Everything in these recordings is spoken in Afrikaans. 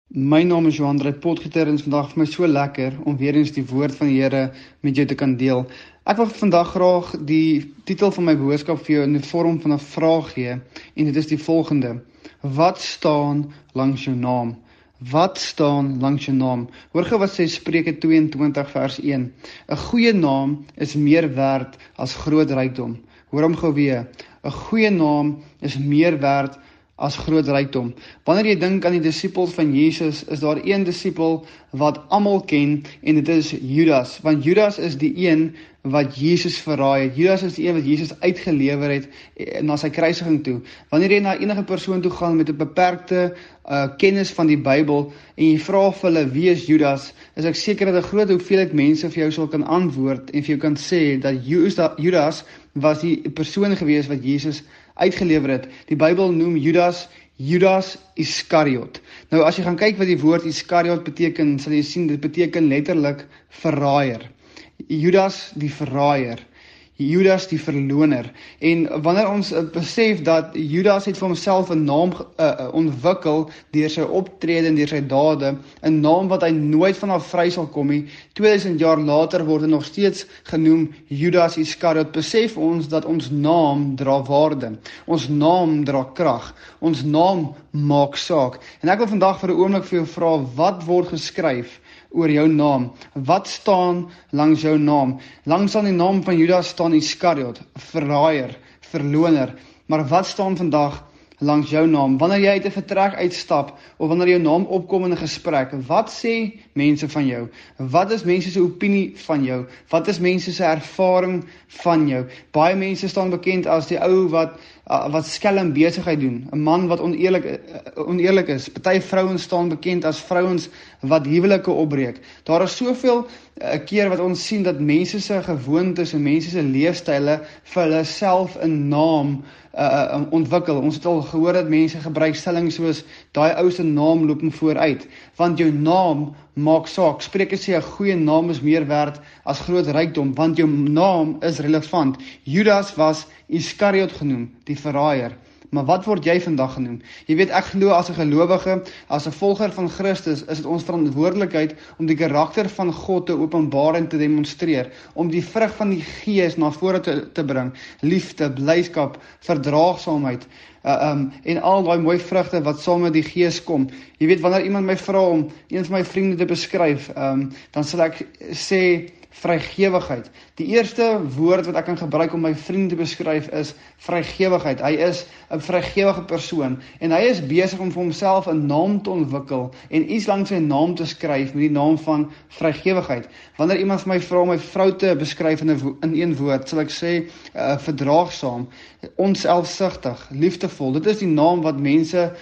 My naam is Johan Drey Potgieter en is vandag vir my so lekker om weer eens die woord van die Here met jou te kan deel. Ek wil vandag graag die titel van my boodskap vir jou in die vorm van 'n vraag gee en dit is die volgende: wat staan langs jou naam? Wat staan langs jou naam? Hoor gou wat sê Spreuke 22 vers 1. 'n goeie naam is meer werd as groot rykdom. Hoor hom gou weer. 'n goeie naam is meer werd as groot rykdom. Wanneer jy dink aan die disipels van Jesus, is daar een disipel wat almal ken en dit is Judas, want Judas is die een wat Jesus verraai het. Judas is die een wat Jesus uitgelewer het na sy kruisiging toe. Wanneer jy na enige persoon toe gaan met 'n beperkte kennis van die Bybel en jy vra vir hulle wie is Judas, is ek seker dat 'n groot hoeveelheid mense vir jou sal kan antwoord en vir jou kan sê dat Judas was die persoon gewees wat Jesus uitgelewer het. Die Bybel noem Judas Iskariot. Nou as jy gaan kyk wat die woord Iskariot beteken, sal jy sien dit beteken letterlik verraaier. Judas die verraaier. Judas die verloner. En wanneer ons besef dat Judas het vir homself 'n naam ontwikkel deur sy optrede en deur sy dade, 'n naam wat hy nooit vanaf vry sal kom nie, 2000 jaar later word hy nog steeds genoem Judas Iskariot, besef ons dat ons naam dra waarde, ons naam dra krag, ons naam maak saak. En ek wil vandag vir 'n oomblik vir jou vra, wat word geskryf oor jou naam? Wat staan langs jou naam? Langs aan die naam van Judas staan Iskariot, verraaier, verloner. Maar wat staan vandag langs jou naam? Wanneer jy uit 'n vertrek uitstap, of wanneer jou naam opkom in 'n gesprek, wat sê mense van jou? Wat is mense se opinie van jou? Wat is mense se ervaring van jou? Baie mense staan bekend as die ou wat skelm besigheid doen, 'n man wat oneerlik is. Party vrouens staan bekend as vrouens wat huwelike opbreek. Daar is soveel keer wat ons sien dat mense se gewoontes en mense se leefstyle vir hulle self 'n naam ontwikkel. Ons het al gehoor dat mense gebruik stellings soos daai ou se naam loop hom vooruit, want jou naam maak saak. Spreuke sê 'n goeie naam is meer werd as groot rykdom, want jou naam is relevant. Judas was Iskariot genoem, die verraaier. Maar wat word jy vandag genoem? Jy weet, ek glo as 'n gelowige, as 'n volger van Christus, is dit ons verantwoordelikheid om die karakter van God te openbaar en te demonstreer, om die vrug van die Gees na vore te bring, liefde, blydskap, verdraagsaamheid, en al daai mooi vrugte wat saam met die Gees kom. Jy weet, wanneer iemand my vra om een van my vriende te beskryf, dan sal ek sê vrygewigheid. Die eerste woord wat ek kan gebruik om my vriend te beskryf is vrygewigheid. Hy is 'n vrygewige persoon en hy is besig om vir homself 'n naam te ontwikkel en iets langs sy naam te skryf met die naam van vrygewigheid. Wanneer iemand vir my vra om my vrou te beskryf in een woord, sal ek sê verdraagsaam, onselfsugtig, liefdevol. Dit is die naam wat mense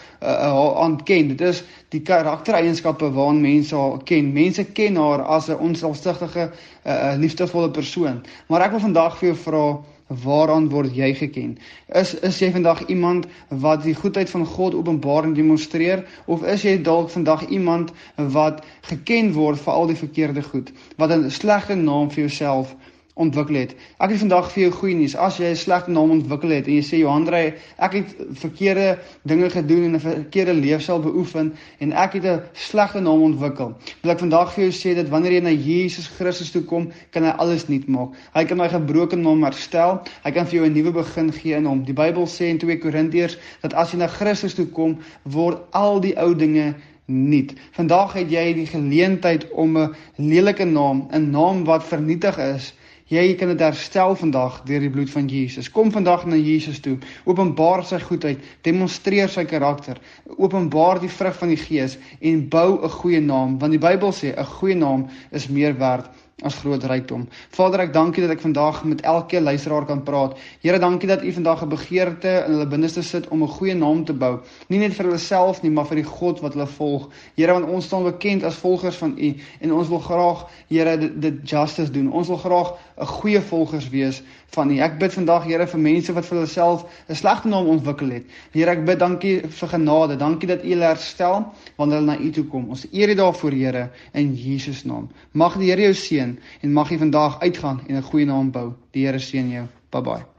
aan ken. Dit is die karaktereienskappe waaraan mense haar ken. Mense ken haar as 'n onselfsugtige, liefdevolle persoon. Maar ek wil vandag vir jou vra, waaraan word jy geken? Is jy vandag iemand wat die goedheid van God openbaar en demonstreer, of is jy dalk vandag iemand wat geken word vir al die verkeerde goed, wat 'n slegte naam vir jouself ontwikkel het? Ek het vandag vir jou goeie nuus. As jy 'n slegte naam ontwikkel het en jy sê, Johan Drey, ek het verkeerde dinge gedoen en 'n verkeerde leefstyl beoefen en ek het 'n slegte naam ontwikkel, wil ek vandag vir jou sê dat wanneer jy na Jesus Christus toe kom, kan hy alles nuut maak. Hy kan daai gebroke naam herstel. Hy kan vir jou 'n nuwe begin gee in hom. Die Bybel sê in 2 Korintiërs dat as jy na Christus toe kom, word al die ou dinge nuut. Vandag het jy die geleentheid om 'n lelike naam, 'n naam wat vernietig is, jy kan dit herstel vandag deur die bloed van Jesus. Kom vandag na Jesus toe, openbaar sy goedheid, demonstreer sy karakter, openbaar die vrug van die Gees en bou 'n goeie naam, want die Bybel sê 'n goeie naam is meer werd as groot rykdom. Vader, ek dank U dat ek vandag met elke luisteraar kan praat. Here, dankie dat U vandag 'n begeerte in hulle binneste sit om 'n goeie naam te bou. Nie net vir hulle self nie, maar vir die God wat hulle volg. Here, want ons staan bekend as volgers van U en ons wil graag, Here, dit justice doen. Ons wil graag 'n goeie volgers wees van U. Ek bid vandag, Here, vir mense wat vir hulle self 'n slegte naam ontwikkel het. Here, ek bid dankie vir genade. Dankie dat U hulle herstel wanneer hulle na U toe kom. Ons eer U daarvoor, Here, in Jesus naam. Mag die Here jou seën en mag jy vandag uitgaan en 'n goeie naam bou. Die Here seën jou. Bye bye.